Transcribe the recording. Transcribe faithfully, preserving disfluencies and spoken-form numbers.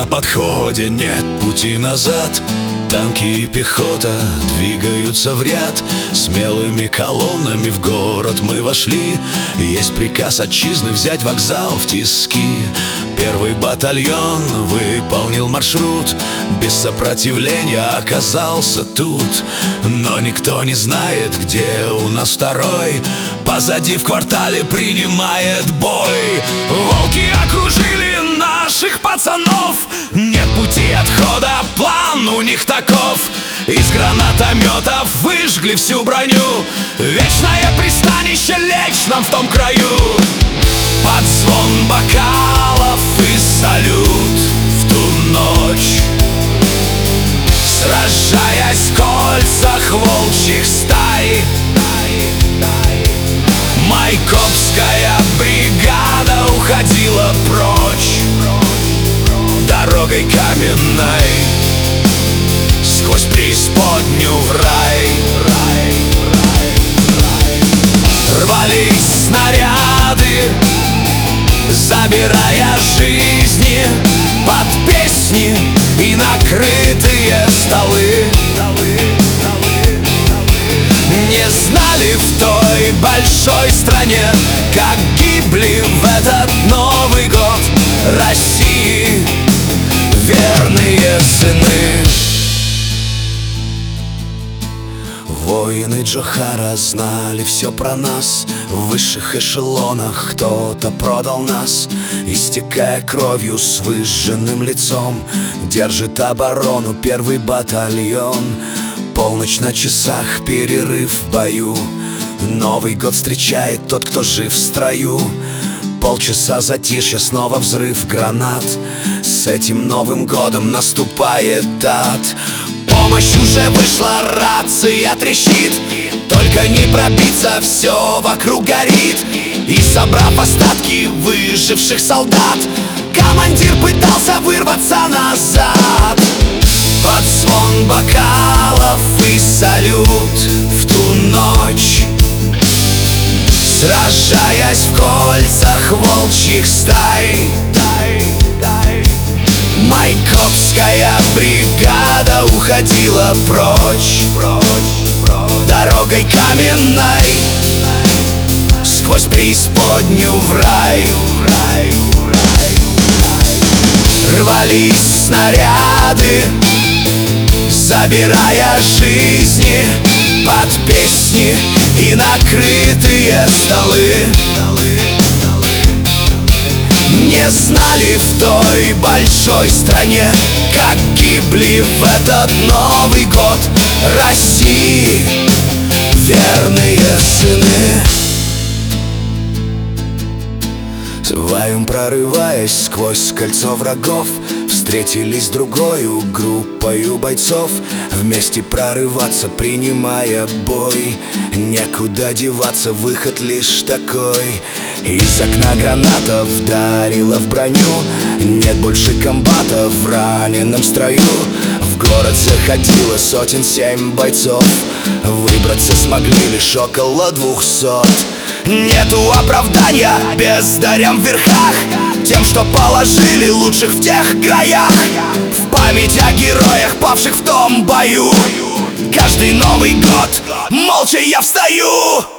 на подходе, нет пути назад. Танки и пехота двигаются в ряд. Смелыми колоннами в город мы вошли. Есть приказ отчизны взять вокзал в тиски. Первый батальон выполнил маршрут, без сопротивления оказался тут. Но никто не знает, где у нас второй. Позади в квартале принимает бой. Волки окружили наших пацанов. Нет пути отхода, план у них таков. Из гранатометов выжгли всю броню. Вечное пристанище лечь нам в том краю. Под звон бокалов и салют в ту ночь, сражаясь в кольцах волчьих стай, Майкопская бригада уходила прочь дорогой каменной, сквозь преисподнюю в рай. Рвались снаряды, забирая жизни под песни и накрытые столы. Не знали в той большой стране, как гибли в этот Новый год России верные сыны. Воины Джохара знали все про нас. В высших эшелонах кто-то продал нас. Истекая кровью с выжженным лицом, держит оборону первый батальон. Полночь на часах, перерыв в бою. Новый год встречает тот, кто жив в строю. Полчаса затишья, снова взрыв гранат. С этим Новым годом наступает ад. Помощь уже вышла, рация трещит. Только не пробиться, все вокруг горит. И собрав остатки выживших солдат, командир пытался вырваться назад. Под звон бокалов и салют в ту ночь, сражаясь в кольцах волчьих стай, Майкопская бригада уходила прочь дорогой каменной, сквозь преисподнюю в рай. Рвались снаряды, забирая жизни под песни и накрытые столы. Не знали в той большой стране, как гибли в этот Новый год России верные сыны. Вдвоем прорываясь сквозь кольцо врагов, встретились с другою группою бойцов. Вместе прорываться, принимая бой. Некуда деваться, выход лишь такой. Из окна граната вдарила в броню. Нет больше комбата в раненом строю. В город заходило сотен семь бойцов. Выбраться смогли лишь около двухсот. Нету оправдания бездарям в верхах, тем, что положили лучших в тех краях. В память о героях, павших в том бою, каждый Новый год молча я встаю.